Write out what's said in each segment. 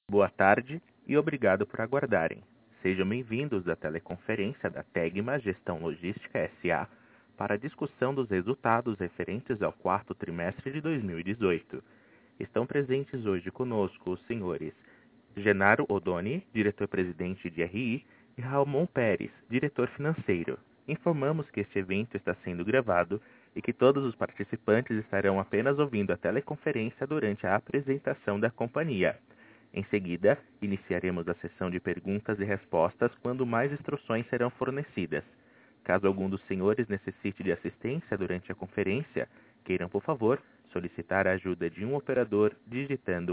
Boa tarde e obrigado por aguardarem. Sejam bem-vindos à teleconferência da Tegma Gestão Logística S.A. para a discussão dos resultados referentes ao quarto trimestre de 2018. Estão presentes hoje conosco os senhores Genaro Odoni, diretor-presidente de RI, e Ramon Pérez, diretor financeiro. Informamos que este evento está sendo gravado e que todos os participantes estarão apenas ouvindo a teleconferência durante a apresentação da companhia. Em seguida, iniciaremos a sessão de perguntas e respostas quando mais instruções serão fornecidas. Caso algum dos senhores necessite de assistência durante a conferência, queiram, por favor, solicitar a ajuda de um operador digitando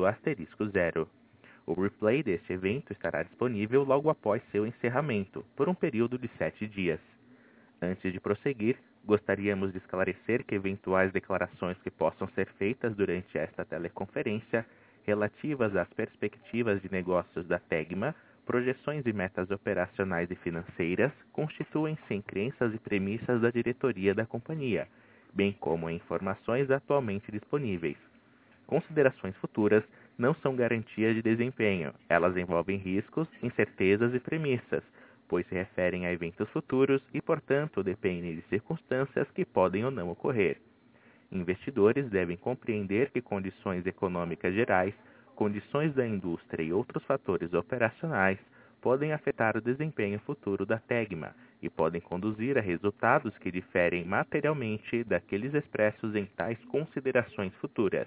*0. O replay deste evento estará disponível logo após seu encerramento, por um período de 7 dias. Antes de prosseguir, gostaríamos de esclarecer que eventuais declarações que possam ser feitas durante esta teleconferência relativas às perspectivas de negócios da Tegma, projeções e metas operacionais e financeiras, constituem-se em crenças e premissas da diretoria da companhia, bem como em informações atualmente disponíveis. Considerações futuras não são garantias de desempenho, elas envolvem riscos, incertezas e premissas, pois se referem a eventos futuros e, portanto, dependem de circunstâncias que podem ou não ocorrer. Investidores devem compreender que condições econômicas gerais, condições da indústria e outros fatores operacionais podem afetar o desempenho futuro da Tegma e podem conduzir a resultados que diferem materialmente daqueles expressos em tais considerações futuras.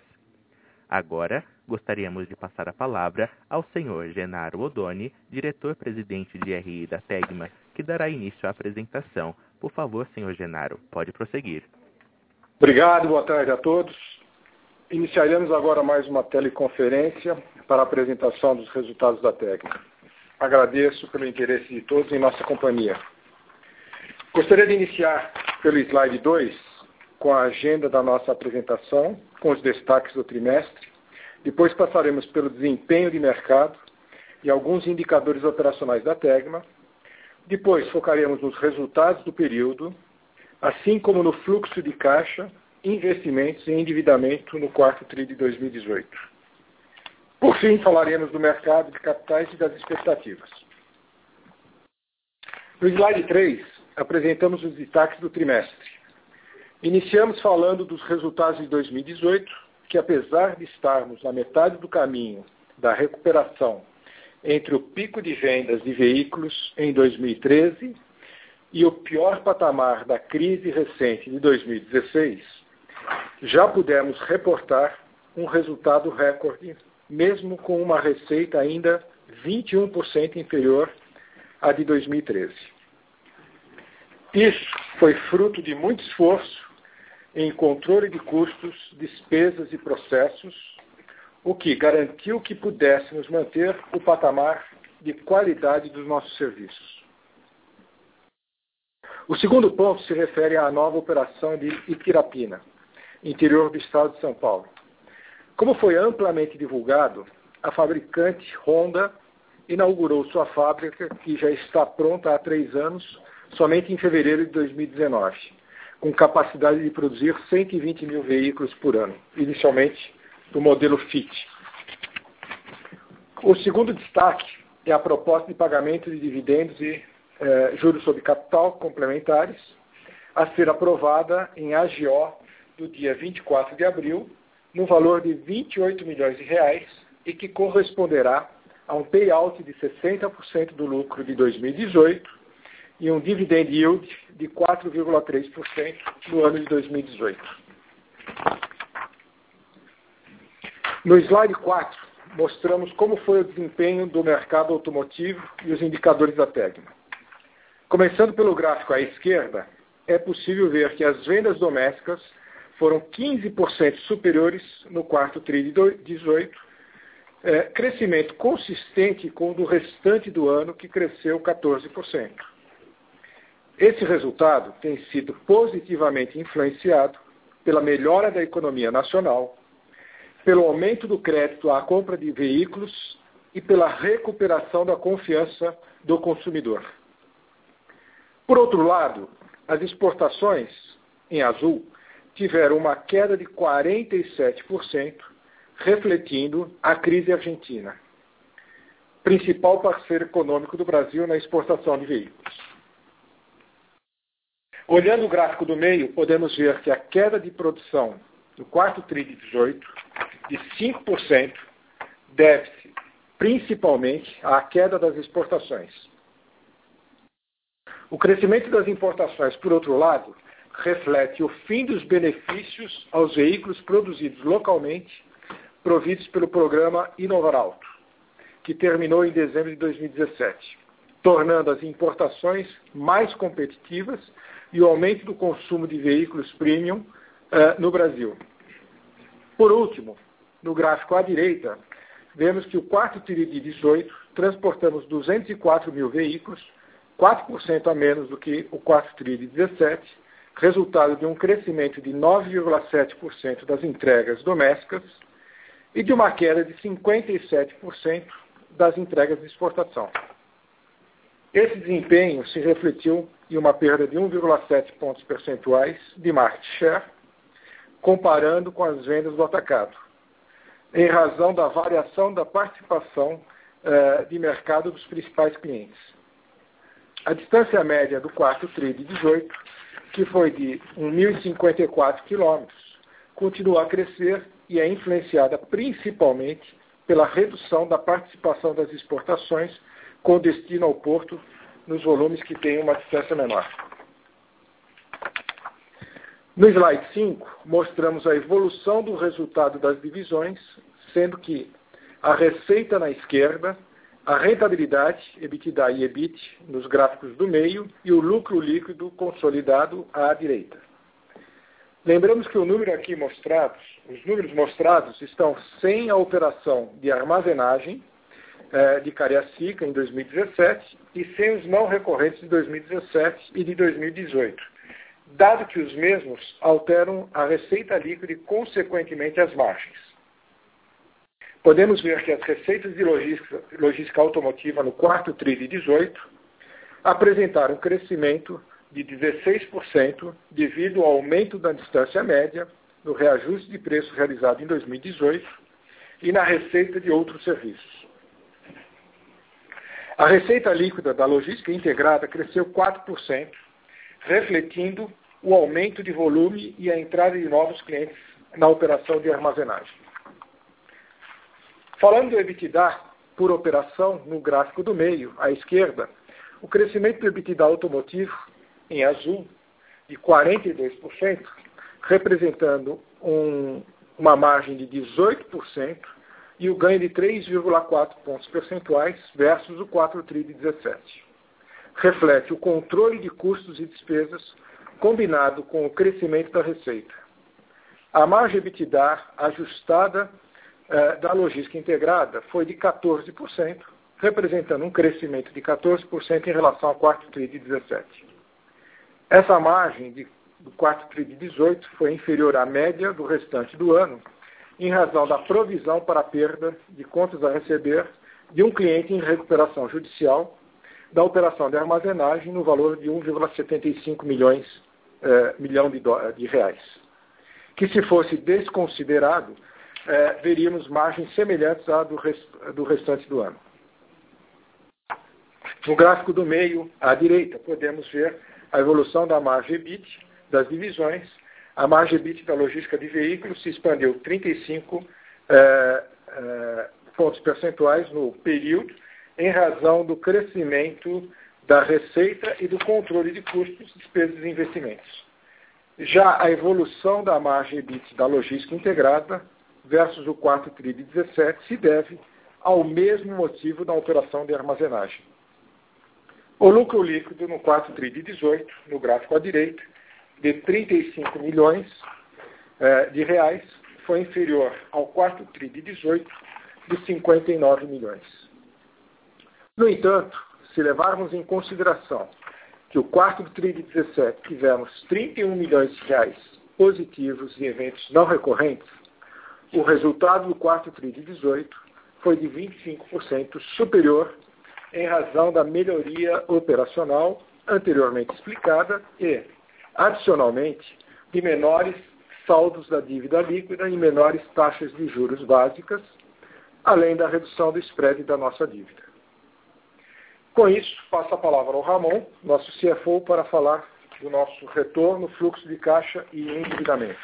Agora, gostaríamos de passar a palavra ao Sr. Genaro Odoni, diretor-presidente de RI da Tegma, que dará início à apresentação. Por favor, Sr. Genaro, pode prosseguir. Obrigado, boa tarde a todos. Iniciaremos agora mais uma teleconferência para a apresentação dos resultados da Tegma. Agradeço pelo interesse de todos em nossa companhia. Gostaria de iniciar pelo slide 2, com a agenda da nossa apresentação, com os destaques do trimestre. Depois passaremos pelo desempenho de mercado e alguns indicadores operacionais da Tegma. Depois focaremos nos resultados do período, assim como no fluxo de caixa, investimentos e endividamento no quarto TRI de 2018. Por fim, falaremos do mercado de capitais e das expectativas. No slide 3, apresentamos os destaques do trimestre. Iniciamos falando dos resultados de 2018, que apesar de estarmos na metade do caminho da recuperação entre o pico de vendas de veículos em 2013 e o pior patamar da crise recente de 2016, já pudemos reportar um resultado recorde, mesmo com uma receita ainda 21% inferior à de 2013. Isso foi fruto de muito esforço em controle de custos, despesas e processos, o que garantiu que pudéssemos manter o patamar de qualidade dos nossos serviços. O segundo ponto se refere à nova operação de Itirapina, interior do estado de São Paulo. Como foi amplamente divulgado, a fabricante Honda inaugurou sua fábrica, que já está pronta há 3 anos, somente em fevereiro de 2019, com capacidade de produzir 120 mil veículos por ano, inicialmente do modelo Fit. O segundo destaque é a proposta de pagamento de dividendos e juros sobre capital complementares, a ser aprovada em AGO do dia 24 de abril, no valor de R$28 milhões e que corresponderá a um payout de 60% do lucro de 2018 e um dividend yield de 4,3% no ano de 2018. No slide 4, mostramos como foi o desempenho do mercado automotivo e os indicadores da Tegma. Começando pelo gráfico à esquerda, é possível ver que as vendas domésticas foram 15% superiores no quarto TRI de 2018, crescimento consistente com o do restante do ano, que cresceu 14%. Esse resultado tem sido positivamente influenciado pela melhora da economia nacional, pelo aumento do crédito à compra de veículos e pela recuperação da confiança do consumidor. Por outro lado, as exportações, em azul, tiveram uma queda de 47%, refletindo a crise argentina. principal parceiro econômico do Brasil na exportação de veículos. Olhando o gráfico do meio, podemos ver que a queda de produção no quarto TRI de 18, de 5%, deve-se principalmente à queda das exportações. O crescimento das importações, por outro lado, reflete o fim dos benefícios aos veículos produzidos localmente, providos pelo programa Inovar Auto, que terminou em dezembro de 2017, tornando as importações mais competitivas e o aumento do consumo de veículos premium no Brasil. Por último, no gráfico à direita, vemos que o quarto TRI de 18 transportamos 204 mil veículos, 4% a menos do que o quarto TRI de 17, resultado de um crescimento de 9,7% das entregas domésticas e de uma queda de 57% das entregas de exportação. Esse desempenho se refletiu em uma perda de 1,7 pontos percentuais de market share, comparando com as vendas do atacado, em razão da variação da participação de mercado dos principais clientes. A distância média do quarto TRI de 18, que foi de 1.054 quilômetros, continua a crescer e é influenciada principalmente pela redução da participação das exportações com destino ao porto nos volumes que têm uma distância menor. No slide 5, mostramos a evolução do resultado das divisões, sendo que a receita na esquerda, a rentabilidade, EBITDA e EBIT, nos gráficos do meio, e o lucro líquido consolidado à direita. Lembramos que os números mostrados estão sem a operação de armazenagem de Cariacica em 2017 e sem os não recorrentes de 2017 e de 2018, dado que os mesmos alteram a receita líquida e, consequentemente, as margens. Podemos ver que as receitas de logística automotiva no quarto TRI de 18 apresentaram um crescimento de 16% devido ao aumento da distância média, no reajuste de preço realizado em 2018 e na receita de outros serviços. A receita líquida da logística integrada cresceu 4%, refletindo o aumento de volume e a entrada de novos clientes na operação de armazenagem. Falando do EBITDA por operação, no gráfico do meio, à esquerda, o crescimento do EBITDA automotivo, em azul, de 42%, representando uma margem de 18% e o ganho de 3,4 pontos percentuais versus o 4 TRI de 17. Reflete o controle de custos e despesas combinado com o crescimento da receita. A margem EBITDA ajustada da logística integrada foi de 14%, representando um crescimento de 14% em relação ao quarto TRI de 17. Essa margem do quarto TRI de 18 foi inferior à média do restante do ano, em razão da provisão para a perda de contas a receber de um cliente em recuperação judicial da operação de armazenagem no valor de 1,75 milhão de reais, que se fosse desconsiderado, veríamos margens semelhantes à do restante do ano. No gráfico do meio, à direita, podemos ver a evolução da margem EBIT das divisões. A margem EBIT da logística de veículos se expandiu 35 pontos percentuais no período, em razão do crescimento da receita e do controle de custos, despesas e investimentos. Já a evolução da margem EBIT da logística integrada versus o quarto TRI de 17 se deve ao mesmo motivo da operação de armazenagem. O lucro líquido no quarto TRI de 18, no gráfico à direita, de 35 milhões de reais, foi inferior ao quarto TRI de 18, de 59 milhões. No entanto, se levarmos em consideração que o quarto TRI de 17 tivemos 31 milhões de reais positivos em eventos não recorrentes, o resultado do quarto TRI de 18 foi de 25% superior em razão da melhoria operacional anteriormente explicada e, adicionalmente, de menores saldos da dívida líquida e menores taxas de juros básicas, além da redução do spread da nossa dívida. Com isso, passo a palavra ao Ramon, nosso CFO, para falar do nosso retorno, fluxo de caixa e endividamento.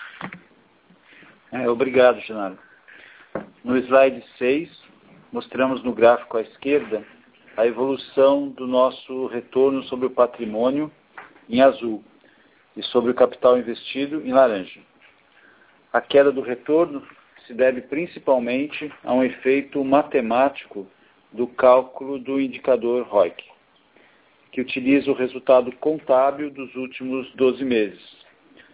Obrigado, Genaro. No slide 6, mostramos no gráfico à esquerda a evolução do nosso retorno sobre o patrimônio em azul e sobre o capital investido em laranja. A queda do retorno se deve principalmente a um efeito matemático do cálculo do indicador ROIC, que utiliza o resultado contábil dos últimos 12 meses.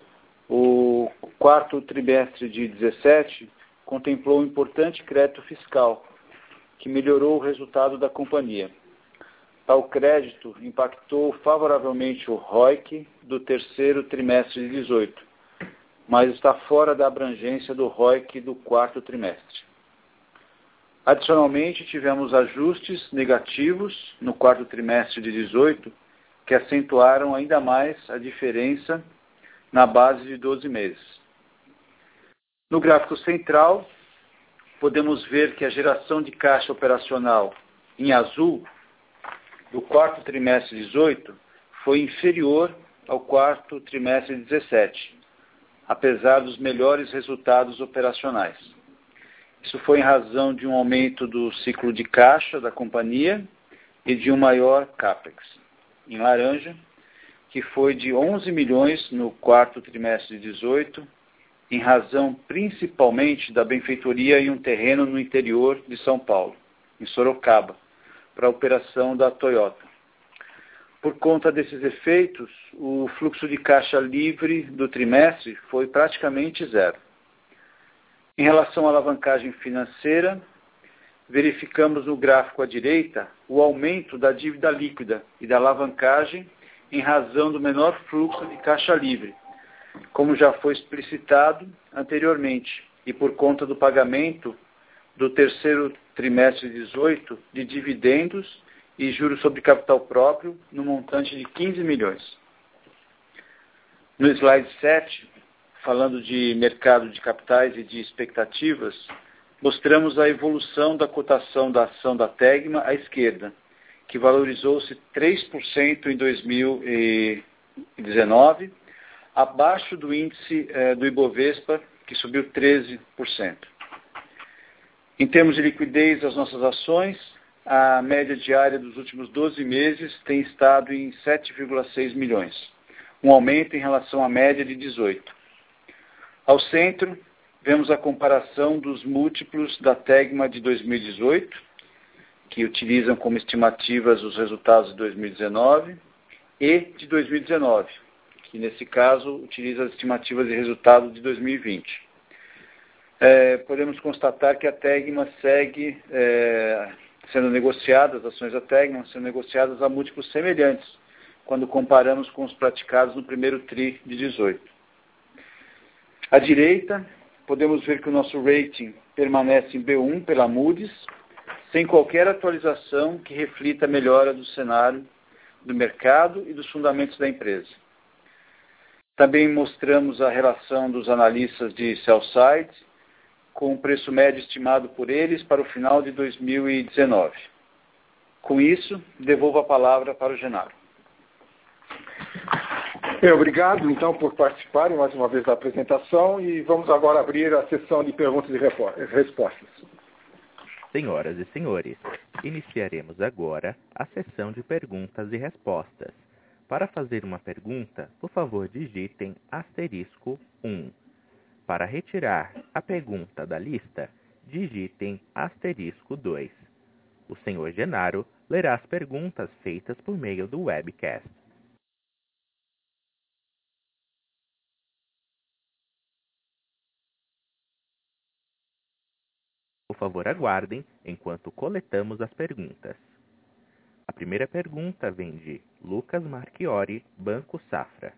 O quarto trimestre de 2017 contemplou um importante crédito fiscal, que melhorou o resultado da companhia. Tal crédito impactou favoravelmente o ROIC do terceiro trimestre de 2018, mas está fora da abrangência do ROIC do quarto trimestre. Adicionalmente, tivemos ajustes negativos no quarto trimestre de 2018, que acentuaram ainda mais a diferença na base de 12 meses. No gráfico central, podemos ver que a geração de caixa operacional em azul do quarto trimestre de 2018 foi inferior ao quarto trimestre de 2017, apesar dos melhores resultados operacionais. Isso foi em razão de um aumento do ciclo de caixa da companhia e de um maior CAPEX. Em laranja, que foi de 11 milhões no quarto trimestre de 2018, em razão principalmente da benfeitoria em um terreno no interior de São Paulo, em Sorocaba, para a operação da Toyota. Por conta desses efeitos, o fluxo de caixa livre do trimestre foi praticamente zero. Em relação à alavancagem financeira, verificamos no gráfico à direita o aumento da dívida líquida e da alavancagem em razão do menor fluxo de caixa livre, como já foi explicitado anteriormente, e por conta do pagamento do terceiro trimestre de 2018 de dividendos e juros sobre capital próprio no montante de 15 milhões. No slide 7, falando de mercado de capitais e de expectativas, mostramos a evolução da cotação da ação da Tegma à esquerda, que valorizou-se 3% em 2019, abaixo do índice do Ibovespa, que subiu 13%. Em termos de liquidez das nossas ações, a média diária dos últimos 12 meses tem estado em 7,6 milhões, um aumento em relação à média de 18. Ao centro, vemos a comparação dos múltiplos da Tegma de 2018, que utilizam como estimativas os resultados de 2019, e de 2019, que nesse caso utiliza as estimativas de resultado de 2020. Podemos constatar que a Tegma segue sendo negociadas, as ações da Tegma sendo negociadas a múltiplos semelhantes, quando comparamos com os praticados no primeiro TRI de 18. À direita, podemos ver que o nosso rating permanece em B1 pela Moody's, sem qualquer atualização que reflita a melhora do cenário do mercado e dos fundamentos da empresa. Também mostramos a relação dos analistas de sell-side com o preço médio estimado por eles para o final de 2019. Com isso, devolvo a palavra para o Genaro. Obrigado, então, por participarem mais uma vez da apresentação e vamos agora abrir a sessão de perguntas e respostas. Senhoras e senhores, iniciaremos agora a sessão de perguntas e respostas. Para fazer uma pergunta, por favor, digitem *1. Para retirar a pergunta da lista, digitem *2. O senhor Genaro lerá as perguntas feitas por meio do webcast. Por favor, aguardem enquanto coletamos as perguntas. A primeira pergunta vem de Lucas Marchiori, Banco Safra.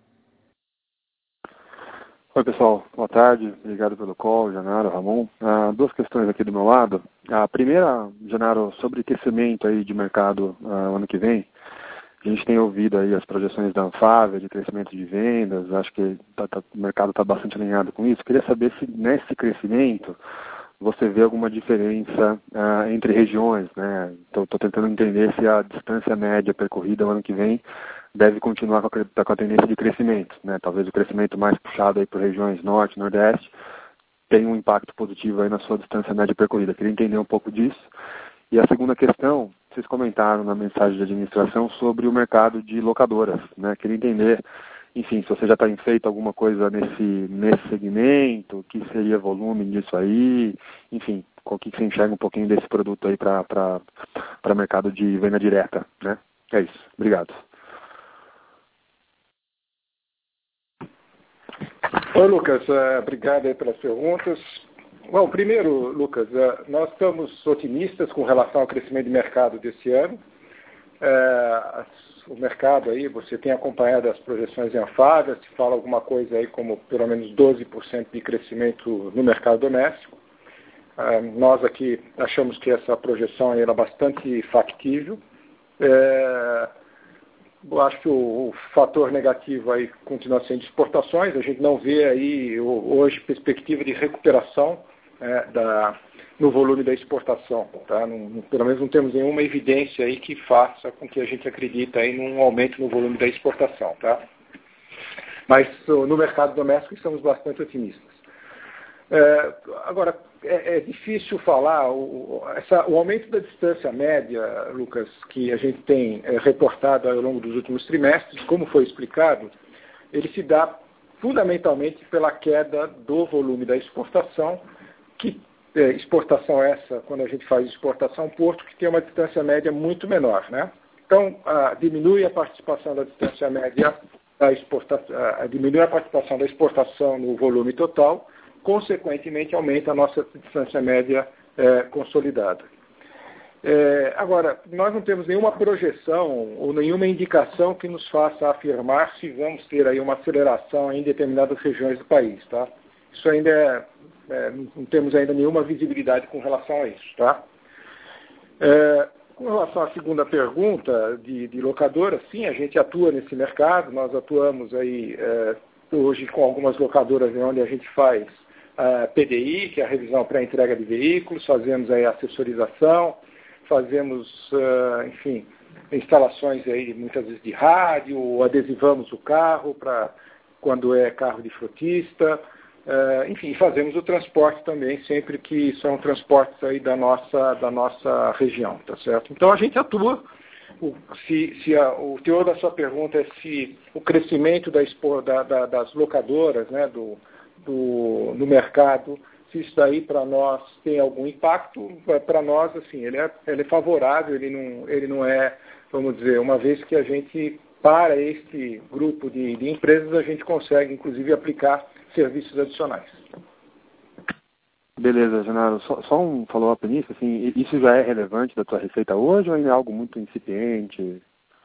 Oi, pessoal. Boa tarde. Obrigado pelo call, Genaro, Ramon. Duas questões aqui do meu lado. A primeira, Genaro, sobre crescimento aí de mercado ano que vem. A gente tem ouvido aí as projeções da Anfávia de crescimento de vendas. Acho que o mercado está bastante alinhado com isso. Queria saber se nesse crescimento você vê alguma diferença entre regiões, né? Estou tentando entender se a distância média percorrida no ano que vem deve continuar com a tendência de crescimento, né? Talvez o crescimento mais puxado aí por regiões norte, nordeste, tenha um impacto positivo aí na sua distância média percorrida. Queria entender um pouco disso. E a segunda questão, vocês comentaram na mensagem de administração sobre o mercado de locadoras, né? Queria entender, enfim, se você já tem feito alguma coisa nesse segmento, o que seria volume disso aí, enfim, o que você enxerga um pouquinho desse produto aí para mercado de venda direta, né? É isso. Obrigado. Oi, Lucas. Obrigado aí pelas perguntas. Bom, primeiro, Lucas, nós estamos otimistas com relação ao crescimento de mercado desse ano. O mercado aí, você tem acompanhado as projeções em Anfavea, se fala alguma coisa aí como pelo menos 12% de crescimento no mercado doméstico. Nós aqui achamos que essa projeção aí era bastante factível. Eu acho que o fator negativo aí continua sendo exportações. A gente não vê aí hoje perspectiva de recuperação no volume da exportação. Tá? Pelo menos não temos nenhuma evidência aí que faça com que a gente acredite aí num aumento no volume da exportação. Tá? Mas no mercado doméstico estamos bastante otimistas. Agora, é difícil falar, o aumento da distância média, Lucas, que a gente tem reportado ao longo dos últimos trimestres, como foi explicado, ele se dá fundamentalmente pela queda do volume da exportação, exportação essa, quando a gente faz exportação porto, que tem uma distância média muito menor, né? Então, diminui a participação da distância média da exportação, diminui a participação da exportação no volume total, consequentemente aumenta a nossa distância média consolidada. Agora, nós não temos nenhuma projeção ou nenhuma indicação que nos faça afirmar se vamos ter aí uma aceleração em determinadas regiões do país, tá? Isso ainda não temos ainda nenhuma visibilidade com relação a isso, tá? Com relação à segunda pergunta de locadora, sim, a gente atua nesse mercado, nós atuamos aí hoje com algumas locadoras onde a gente faz PDI, que é a revisão pré-entrega de veículos, fazemos aí assessorização, fazemos, enfim, instalações aí muitas vezes de rádio, adesivamos o carro para quando é carro de frotista, enfim, fazemos o transporte também, sempre que são transportes aí da nossa região, tá certo? Então a gente atua. O teor da sua pergunta é se o crescimento das locadoras, né, no mercado, se isso daí para nós tem algum impacto, para nós, assim, ele é favorável, ele não é, vamos dizer, uma vez que a gente, para este grupo de empresas, a gente consegue, inclusive, aplicar serviços adicionais. Beleza, Genaro. Só um follow-up nisso, assim, isso já é relevante da tua receita hoje ou ainda é algo muito incipiente?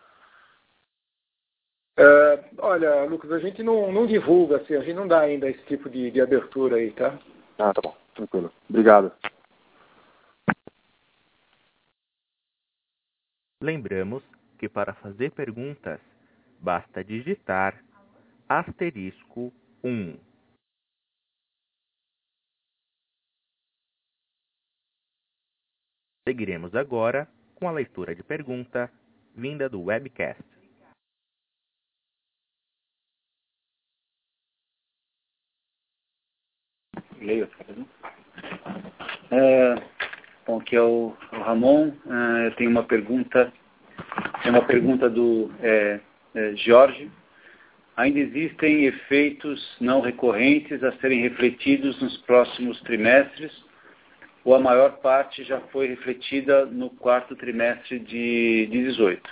Olha, Lucas, a gente não divulga, assim, a gente não dá ainda esse tipo de abertura aí, tá? Tá bom, tranquilo. Obrigado. Lembramos que para fazer perguntas, basta digitar *1. Seguiremos agora com a leitura de pergunta vinda do webcast. Leio, bom, aqui é o Ramon. Eu tenho uma pergunta. É uma pergunta do Jorge. Ainda existem efeitos não recorrentes a serem refletidos nos próximos trimestres? Ou a maior parte já foi refletida no quarto trimestre de 18?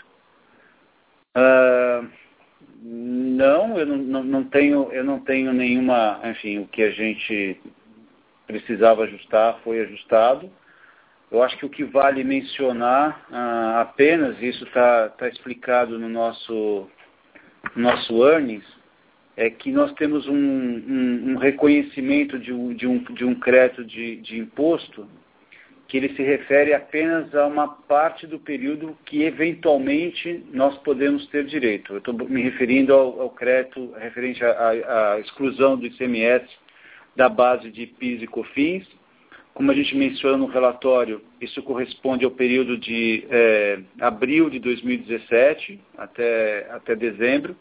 Não, eu não tenho nenhuma, enfim, o que a gente precisava ajustar foi ajustado. Eu acho que o que vale mencionar apenas, isso está explicado no nosso earnings, é que nós temos um reconhecimento de um crédito de imposto que ele se refere apenas a uma parte do período que eventualmente nós podemos ter direito. Eu estou me referindo ao crédito referente à exclusão do ICMS da base de PIS e COFINS Como a gente menciona no relatório, isso corresponde ao período de abril de 2017 até dezembro.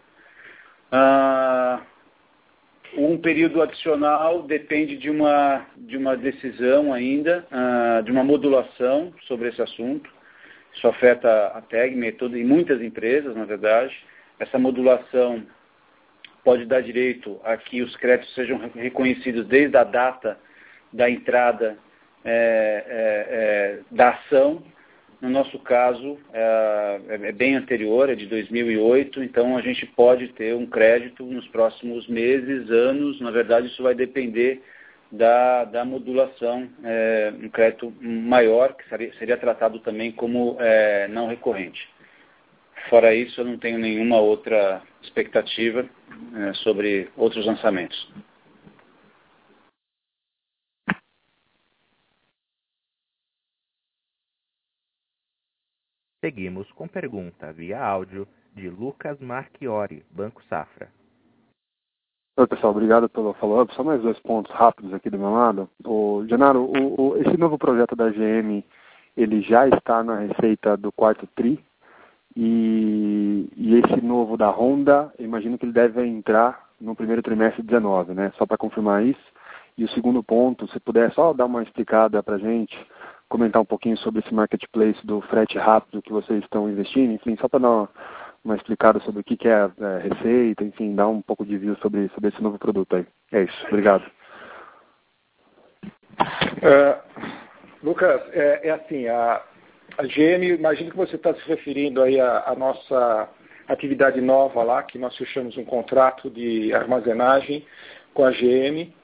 Um período adicional depende de uma decisão ainda, de uma modulação sobre esse assunto. Isso afeta a Tegma e muitas empresas, na verdade. Essa modulação pode dar direito a que os créditos sejam reconhecidos desde a data da entrada da ação. No nosso caso, é bem anterior, é de 2008, então a gente pode ter um crédito nos próximos meses, anos. Na verdade, isso vai depender da modulação, um crédito maior, que seria tratado também como não recorrente. Fora isso, eu não tenho nenhuma outra expectativa sobre outros lançamentos. Seguimos com pergunta via áudio de Lucas Marchiori, Banco Safra. Oi, pessoal, obrigado pelo follow-up. Só mais 2 pontos rápidos aqui do meu lado. Genaro, esse novo projeto da GM, ele já está na receita do quarto TRI, e esse novo da Honda, eu imagino que ele deve entrar no primeiro trimestre de 19, né? Só para confirmar isso. E o segundo ponto, se puder só dar uma explicada para a gente, comentar um pouquinho sobre esse marketplace do frete rápido que vocês estão investindo, enfim, só para dar uma explicada sobre o que é a receita, enfim, dar um pouco de view sobre esse novo produto aí. É isso, obrigado. Lucas, assim, a GM, imagino que você está se referindo aí à nossa atividade nova lá, que nós fechamos um contrato de armazenagem com a GM,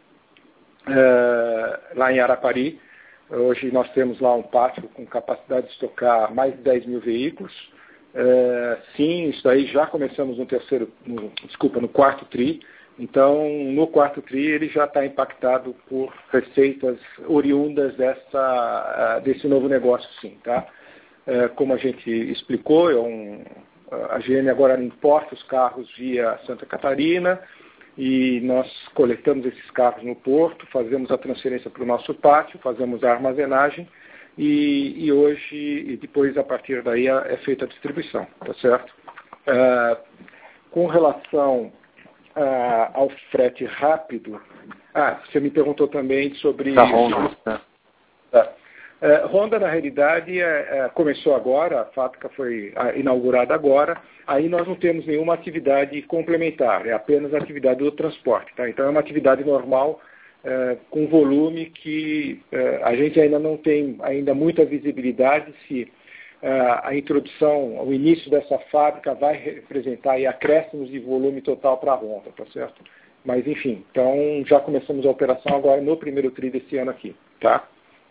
lá em Arapari. Hoje nós temos lá um pátio com capacidade de estocar mais de 10 mil veículos. Sim, isso aí já começamos no quarto TRI. Então, no quarto TRI ele já está impactado por receitas oriundas desse novo negócio, sim, tá? Como a gente explicou, a GM agora importa os carros via Santa Catarina, e nós coletamos esses carros no porto, fazemos a transferência para o nosso pátio, fazemos a armazenagem e hoje, e depois a partir daí é feita a distribuição, tá certo? Com relação ao frete rápido, você me perguntou também sobre... Da Honda. Honda, na realidade, começou agora, a fábrica foi inaugurada agora, aí nós não temos nenhuma atividade complementar, é apenas a atividade do transporte. Tá? Então é uma atividade normal, com volume que a gente ainda não tem muita visibilidade se a introdução, o início dessa fábrica vai representar aí acréscimos de volume total para a Honda, tá certo? Mas enfim, então já começamos a operação agora no primeiro TRI desse ano aqui, tá?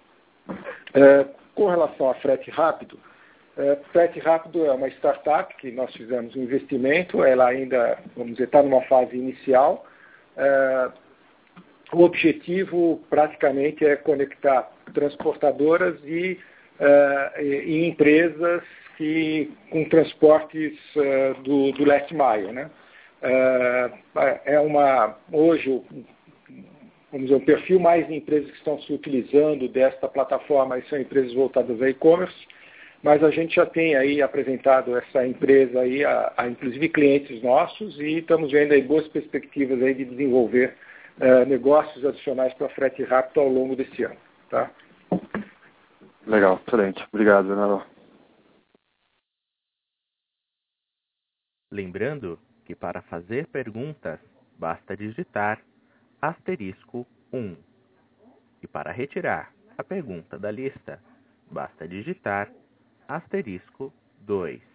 Com relação a frete rápido, frete rápido é uma startup que nós fizemos um investimento, ela ainda, vamos dizer, está numa fase inicial. O objetivo praticamente é conectar transportadoras e empresas com transportes do last mile, né? Hoje, vamos dizer, um perfil mais de empresas que estão se utilizando desta plataforma são empresas voltadas a e-commerce, mas a gente já tem aí apresentado essa empresa aí a inclusive clientes nossos e estamos vendo aí boas perspectivas aí de desenvolver negócios adicionais para frete rápido ao longo desse ano, tá? Legal, excelente. Obrigado, Genaro. Lembrando que para fazer perguntas, basta digitar *1. E para retirar a pergunta da lista, basta digitar *2.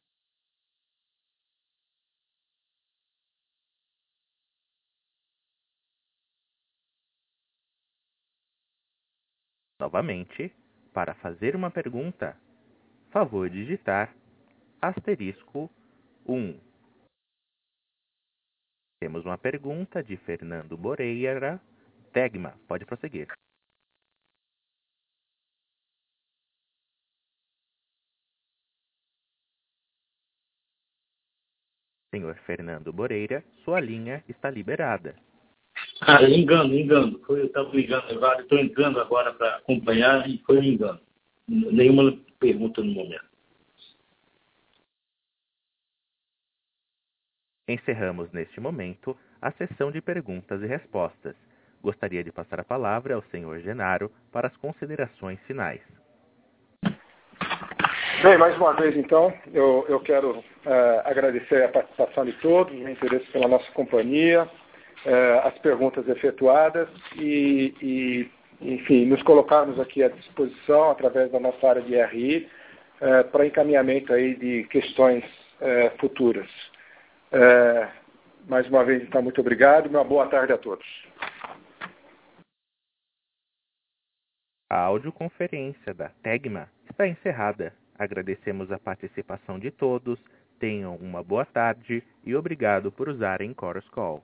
Novamente, para fazer uma pergunta, favor digitar *1. Temos uma pergunta de Fernando Moreira, Tegma. Pode prosseguir. Senhor Fernando Moreira, sua linha está liberada. Engano. Eu estava ligando agora, estou entrando agora para acompanhar e foi um engano. Nenhuma pergunta no momento. Encerramos neste momento a sessão de perguntas e respostas. Gostaria de passar a palavra ao senhor Genaro para as considerações finais. Bem, mais uma vez, então, eu quero agradecer a participação de todos, o interesse pela nossa companhia, as perguntas efetuadas e, enfim, nos colocarmos aqui à disposição, através da nossa área de RI, para encaminhamento aí de questões futuras. Mais uma vez, então, muito obrigado e uma boa tarde a todos. A audioconferência da Tegma está encerrada. Agradecemos a participação de todos, tenham uma boa tarde e obrigado por usarem Chorus Call.